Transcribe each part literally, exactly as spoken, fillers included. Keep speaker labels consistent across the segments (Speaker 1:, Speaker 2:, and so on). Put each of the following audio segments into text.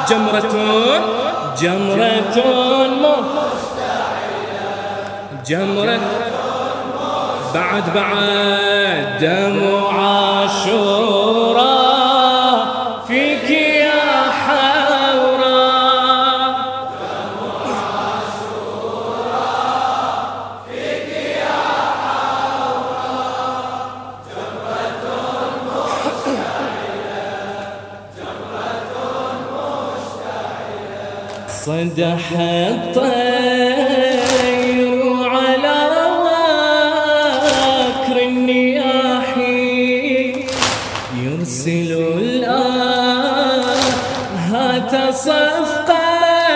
Speaker 1: جمرة جمرة مشتعلة جمرة بعد بعد دموع عاشوراء فيك يا حوراء دموع عاشوراء فيك يا حوراء جمرة مشتعلة جمرة مشتعلة صدح الطير على يرسل الآهات صفقا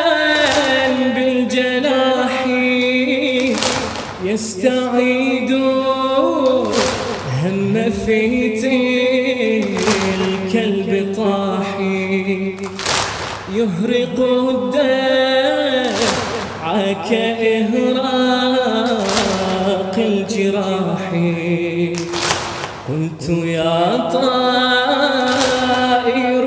Speaker 1: بالجناح يستعيد هم في تلك البطاح يهرق الدمع كإهراق الجراح قلت يا طائر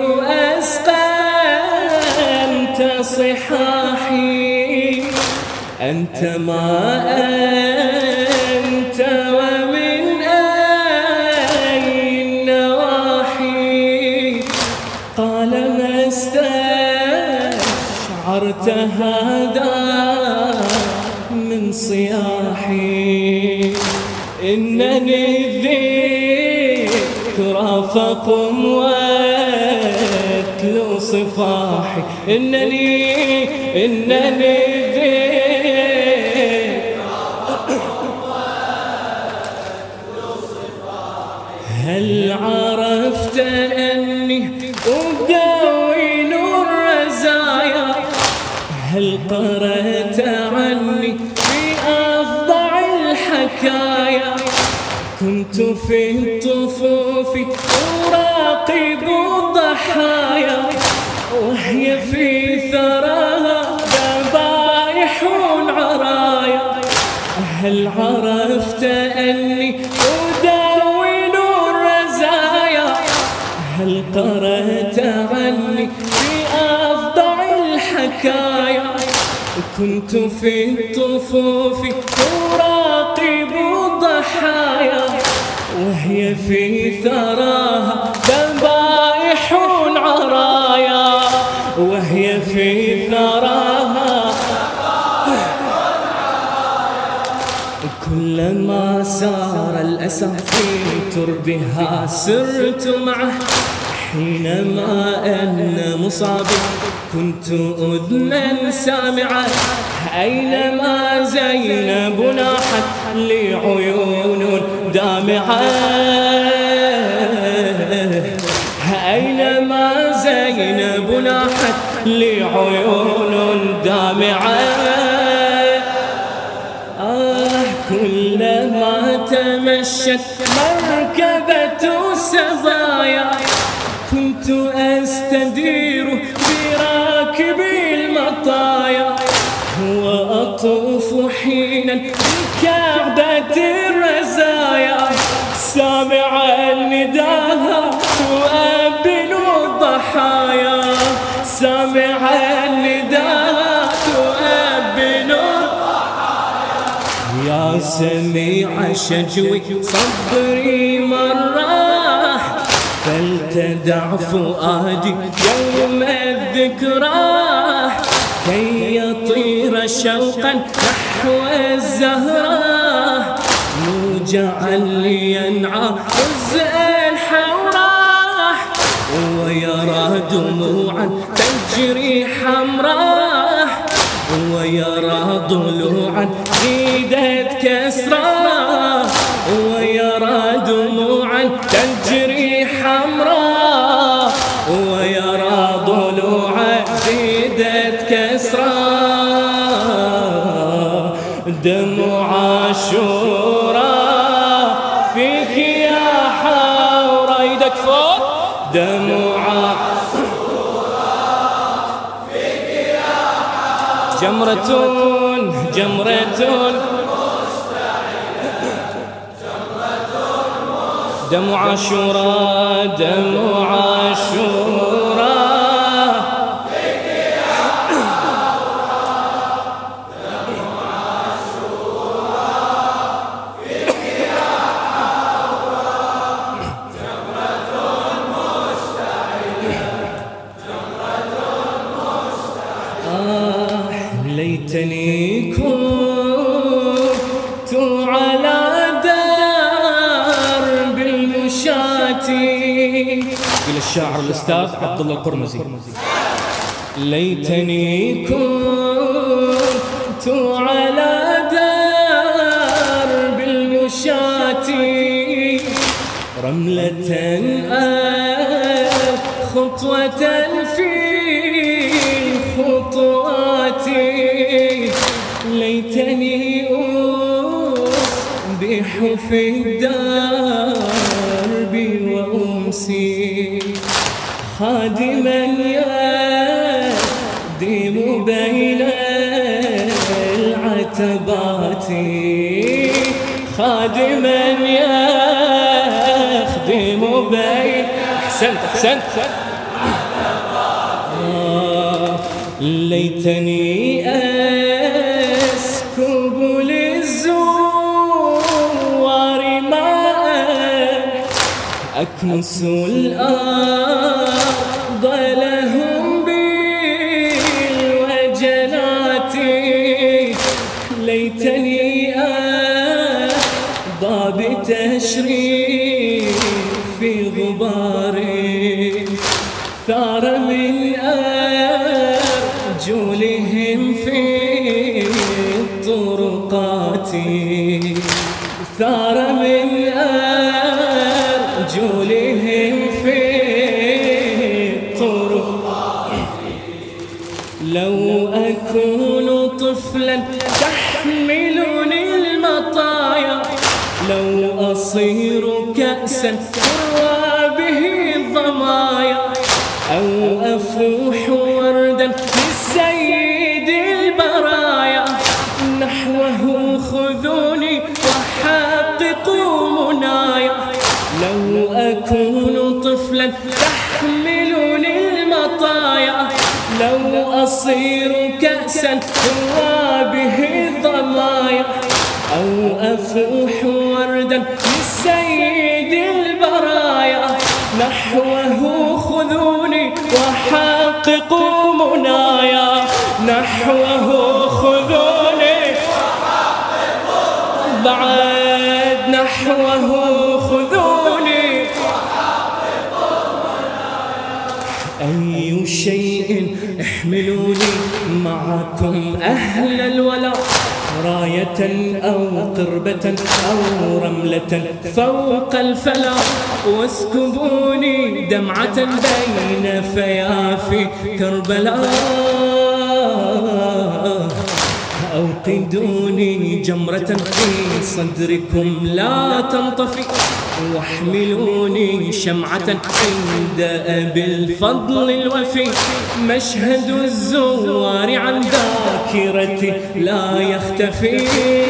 Speaker 1: أسقمت صحاحي أنت ما أنت ومن أي النواحي قال ما استشعرت هذا من صياحي إنني فقم واتلو صفاحي إنني إنني ذيك هل عرفت أني أداوي الرزايا هل قرأت عني في أفضع الحكايا كنت في الطفوف أراقب الضحايا وهي في ثراها ذبائح عرايا هل عرفت أني أداون الرزايا هل قرأت عني في أفضع الحكايا كنت في الطفوف أراقب الضحايا وهي في ثراها ذبائح عرايا وهي في ثراها كلما سار الأسى في تربها سرت معه حينما أن مصابي كنت أذنا سامعة أينما زينب ناحت لي عيون دامعة أينما زينب ناحت لي عيون دامعة آه كلما تمشت مركبة السبايا كنت أستدير براكبي المطايا وأطوف حينا بكعبة الرزايا سامعا نداها تؤبن الضحايا سامعا نداها تؤبن الضحايا يا سميع شجوي صبري مرة فلتدع فؤادي يوم الذكرى كي يطير شوقا نحو الزهراء موجعا لينعى رزء الحوراء ويرى دموعا تجري حمراء ويرى ضلوعا زيدت كسرى ويرى دموعا تجري حمراء ويرى ضلوعا زيدت كسرى دموع عاشوراء فيك يا حوراء ايدك فوق دموع عاشوراء فيك يا حوراء جمرة جمرة دموع عاشوراء دموع عاشوراء إلى الشاعر الأستاذ عبد الله القرمزي. ليتني كنت على درب المشاة رملة خطوة في الخطوات، ليتني أسبح في الدرب وأمسي خادما يخدم بين العتبات، خادما يخدم بين أحسنت أحسنت آه ليتني أسكب للزوار ماء أكنس الأرض لهم بالوجنات، ليتني أرضى بتشريف غبار ثار من أرجلهم في الطرقات، ثار من أرجلهم في الطرقات. لو أكون طفلا تحملني المطايا، لو أصير كأسا تروى به الضمايا، أو أفوح وردا للسيد البرايا، نحوه خذوني وحققوا منايا. لو أكون طفلا تحملني المطايا، لو أصير كأسا تروى به الضمايا، أو أفوح وردا للسيد البرايا، نحوه خذوني وحققوا منايا، نحوه خذوني وحققوا بعد، نحوه خذوني وحققوا منايا. أي شيء احملوني معكم أهل الولاء، راية أو قربة أو رملة فوق الفلا، واسكبوني دمعة بين فيافي كربلاء، أوقدوني جمرة في صدركم لا تنطفي، واحملوني شمعة عند أبي الفضل الوفي، مشهد الزوار عن ذاكرتي لا يختفي.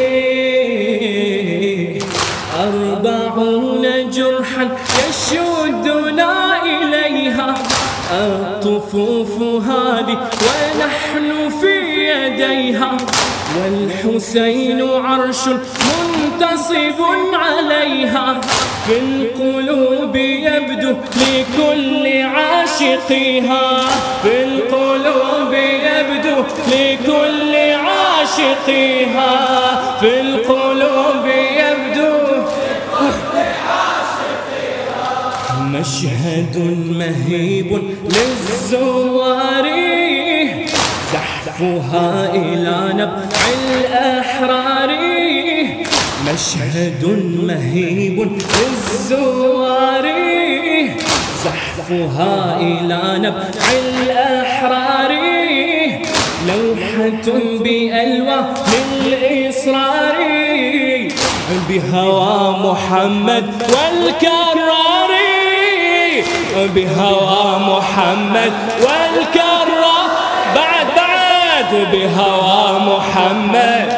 Speaker 1: أربعون جرحا يشدنا إليها الطفوف هذه ونحن في يديها، والحسين عرش منتصب عليها، في القلوب يبدو لكل عاشقيها، في القلوب يبدو لكل عاشقيها، في القلوب يبدو لكل عاشقيها. مشهد مهيب للزوار زحفها إلى نبع الأحرار، مشهد مهيب للزوار زحفها إلى نبع الأحرار، لوحة بألوان الإصرار بهوى محمد والكرار، بهوى محمد والكرار، بعد بعد بهوى محمد.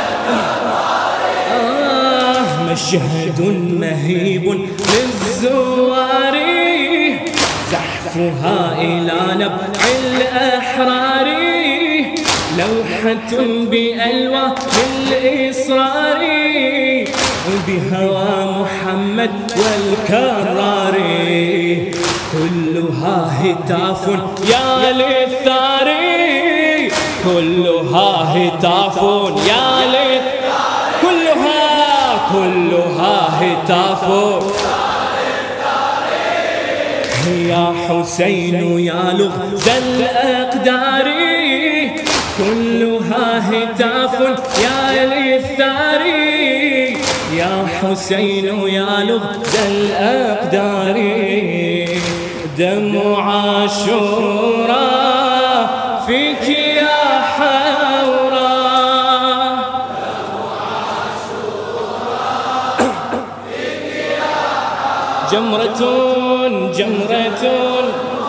Speaker 1: آه مشهد مهيب للزوار زحفها إلى نبع الأحرار، لوحة بألوان الإصرار بهوى محمد والكرار، كلها هتاف يا للثار، كلها هتاف يا للثار، كلها كلها هتاف يا حسين يا لغز الأقدار كلها هتاف يا للثار يا حسين يا لغز الأقدار دمع عاشوراء فيك يا حوراء جمرة جمرة